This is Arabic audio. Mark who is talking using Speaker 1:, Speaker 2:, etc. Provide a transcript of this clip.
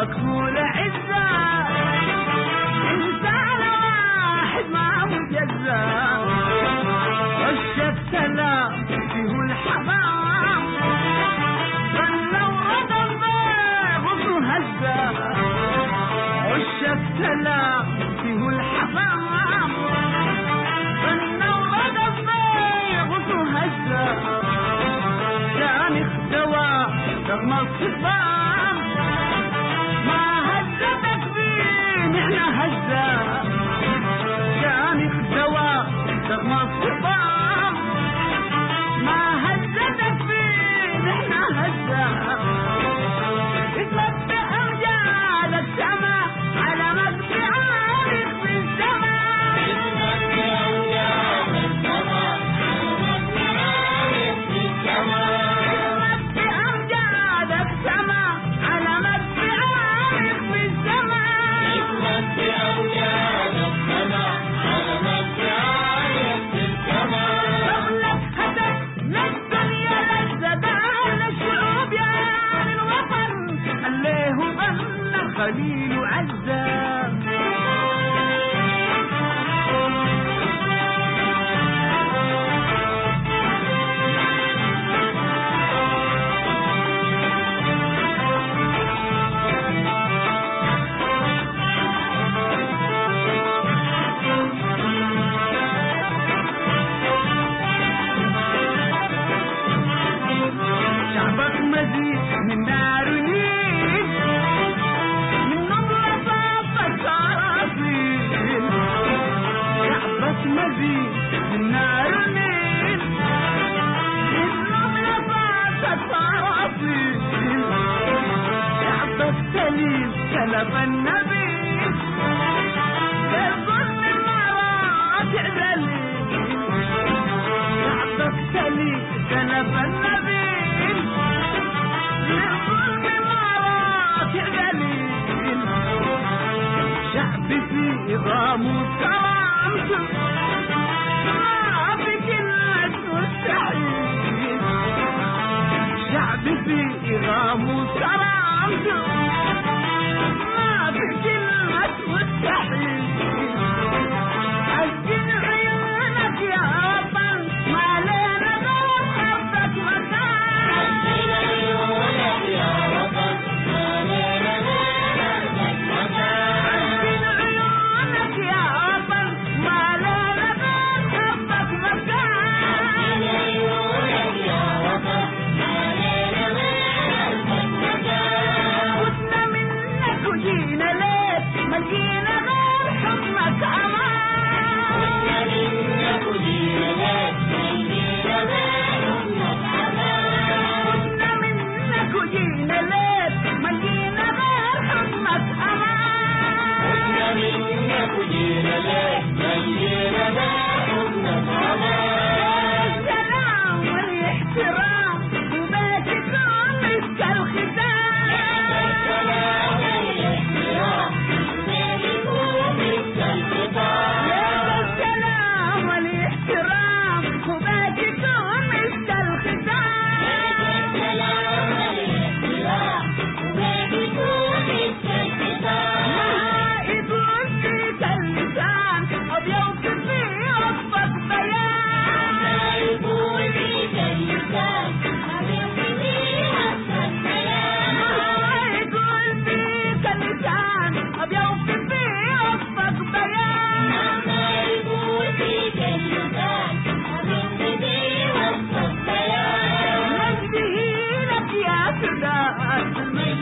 Speaker 1: مكفول عزة، إنسان واحد ما مجزة، وش السلام فيه الحمام، ظلوا رضا الضيف هزة، وش السلام فيه الحمام، ظلوا رضا الضيف هزة، كان اختوى رغم الصفام، ما هزتك فين احنا هزة، كان اختوى رغم الصفام، ما هزتك فين احنا هزة، اسمك بأمجاد السما على مجد عارف في السماء، اسمك بأمجاد السما على مجد عارف في السماء، اسمك بأمجاد السما على مجد عارف في السماء، اسمك بأمجاد السما على مجد عارف في السماء، شغلك هدف للدنيا لذة على الشعوب يا من وطن، خليه غنى خليل عزة. شعبك مزيد من نار ونيل، من نمرة صافت صراصيل، شعبك مزيد من نار ونيل، من نمرة صافت صراصيل، شعبك سليم سلف النبيل، للظلم مرات ذليل، شعبك سليم سلف النبيل، للظلم مرات ذليل، شعبي في غاموس كرامته، ما في كلمة مستحيل، شعبي في غاموس كرامته، ما في كلمة مستحيل، أسجن عيونك يا وطن ما لنا غير حبك مكان، أسجن عيونك يا وطن ما لنا غير حبك مكان، أسجن عيونك يا وطن ما لنا غير حبك مكان، أسجن عيونك يا وطن ما لنا غير حبك مكان، ودنا منك وجينا ليك ما لقينا غير حضنك أمان، ودنا منك وجينا ليك ما لقينا غير حضنك أمان، ودنا منك وجينا ليك ما لقينا غير حضنك أمان، ودنا منك وجينا ليك ما لقينا غير حضنك أمان، السلام والاحترام وباكتكم مسك الختام، السلام والاحترام وباكتكم مسك الختام، السلام والاحترام وباكتكم مسك الختام، السلام والاحترام وباكتكم مسك الختام، ما يقول فيك اللسان أبيض فيه وصفك بيان، ما يقول فيك اللسان أبيض فيه وصفك بيان، ما يقول فيك اللسان أبيض فيه وصفك بيان، ما يقول فيك اللسان أبيض فيه وصفك بيان، مجده لك يا سداد.